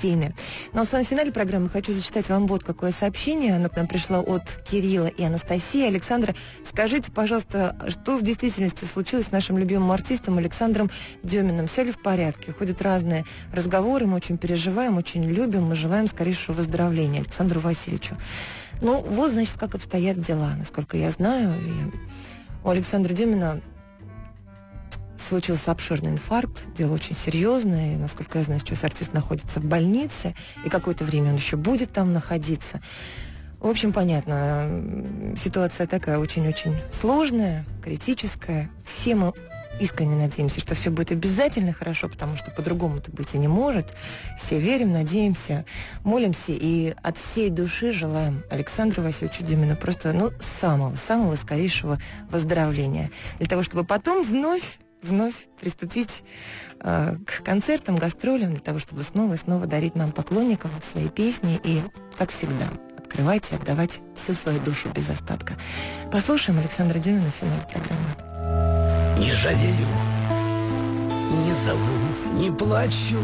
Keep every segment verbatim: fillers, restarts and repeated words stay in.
гостиной. Но в самом финале программы хочу зачитать вам вот какое сообщение. Оно к нам пришло от Кирилла и Анастасии. Александра, скажите, пожалуйста, что в действительности случилось с нашим любимым артистом Александром Дюминым? Все ли в порядке? Ходят разные разговоры, мы очень переживаем, очень любим, мы желаем скорейшего выздоровления Александру Васильевичу. Ну, вот, значит, как обстоят дела, насколько я знаю. И у Александра Дюмина случился обширный инфаркт, дело очень серьезное, и, насколько я знаю, сейчас артист находится в больнице, и какое-то время он еще будет там находиться. В общем, понятно, ситуация такая очень-очень сложная, критическая. Все мы искренне надеемся, что все будет обязательно хорошо, потому что по-другому-то быть и не может. Все верим, надеемся, молимся и от всей души желаем Александру Васильевичу Дюмину просто, ну, самого-самого скорейшего выздоровления. Для того, чтобы потом вновь вновь приступить э, к концертам, гастролям, для того, чтобы снова и снова дарить нам, поклонникам, свои песни и, как всегда, открывать и отдавать всю свою душу без остатка. Послушаем Александра Дюмина в финале программы. Не жалею, не зову, не плачу.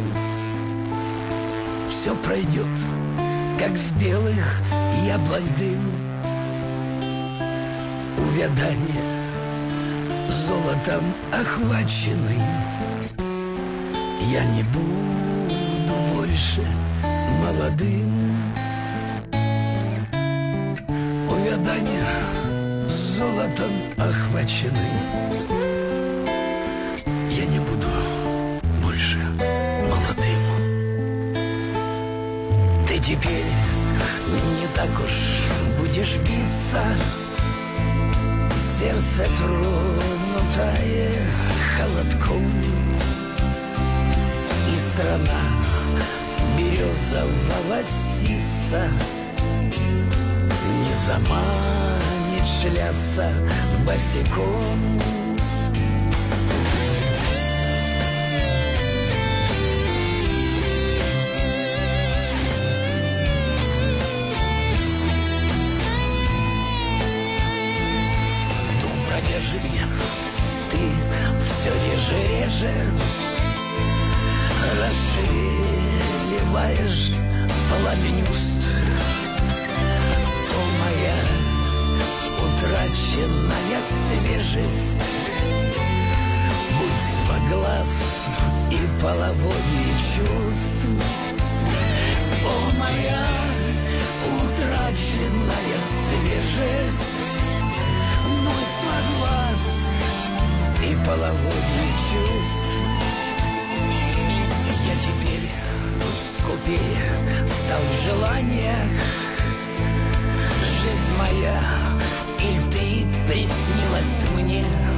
Все пройдет, как с белых яблонь дым. Увядание золотом охвачены. Я не буду больше молодым. Увядание золотом охвачены. Я не буду больше молодым. Ты теперь не так уж будешь биться. Сердце тронутое холодком. И страна березового сиса не заманит шляться босиком. Ты все реже, реже расшевеливаешь пламень уст. О, моя утраченная свежесть, буйство глаз и половодье чувств. О, моя утраченная свежесть, буйство глаз и половодье чувств. Я теперь скупее стал в желаниях. Жизнь моя, и ты приснилась мне.